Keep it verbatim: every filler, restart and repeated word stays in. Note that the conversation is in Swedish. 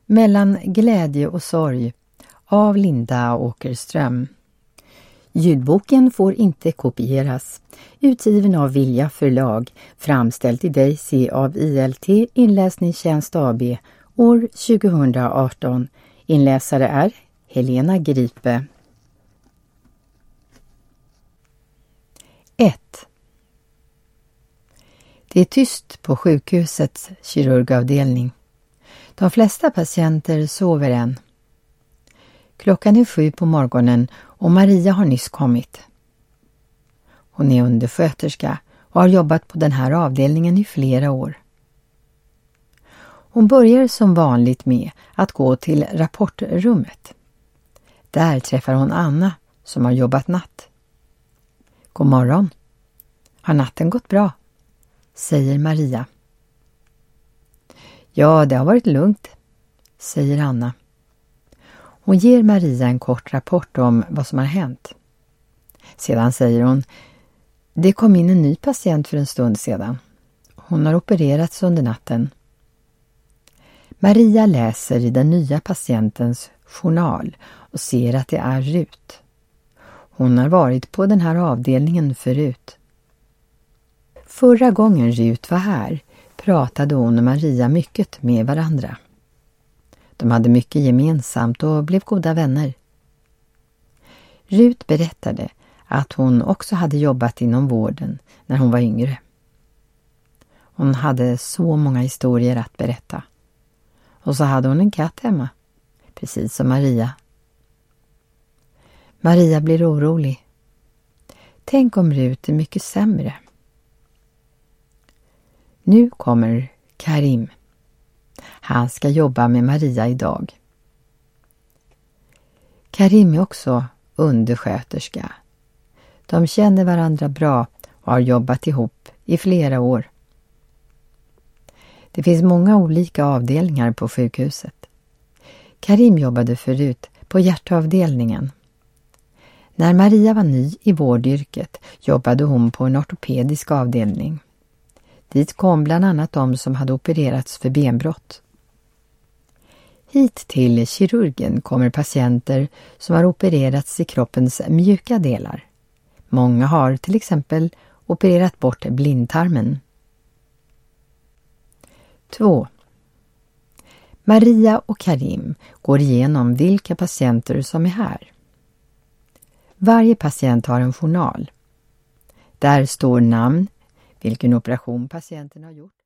Mellan glädje och sorg av Linda Åkerström. Ljudboken får inte kopieras. Utgiven av Vilja förlag, framställt i Daisy av I L T Inläsningstjänst A B år tjugohundraarton. Inläsare är Helena Gripe. ett. Det är tyst på sjukhusets kirurgavdelning. De flesta patienter sover än. Klockan är sju på morgonen och Maria har nyss kommit. Hon är undersköterska och har jobbat på den här avdelningen i flera år. Hon börjar som vanligt med att gå till rapportrummet. Där träffar hon Anna som har jobbat natt. God morgon. Har natten gått bra? Säger Maria. Ja, det har varit lugnt, säger Anna. Hon ger Maria en kort rapport om vad som har hänt. Sedan säger hon, det kom in en ny patient för en stund sedan. Hon har opererats under natten. Maria läser i den nya patientens journal och ser att det är Rut. Hon har varit på den här avdelningen förut. Förra gången Rut var här pratade hon och Maria mycket med varandra. De hade mycket gemensamt och blev goda vänner. Rut berättade att hon också hade jobbat inom vården när hon var yngre. Hon hade så många historier att berätta. Och så hade hon en katt hemma, precis som Maria. Maria blir orolig. Tänk om Rut är mycket sämre. Nu kommer Karim. Han ska jobba med Maria idag. Karim är också undersköterska. De känner varandra bra och har jobbat ihop i flera år. Det finns många olika avdelningar på sjukhuset. Karim jobbade förut på hjärtavdelningen. När Maria var ny i vårdyrket jobbade hon på en ortopedisk avdelning. Dit kom bland annat de som hade opererats för benbrott. Hit till kirurgen kommer patienter som har opererats i kroppens mjuka delar. Många har till exempel opererat bort blindtarmen. två. Maria och Karim går igenom vilka patienter som är här. Varje patient har en journal. Där står namn, vilken operation patienten har gjort.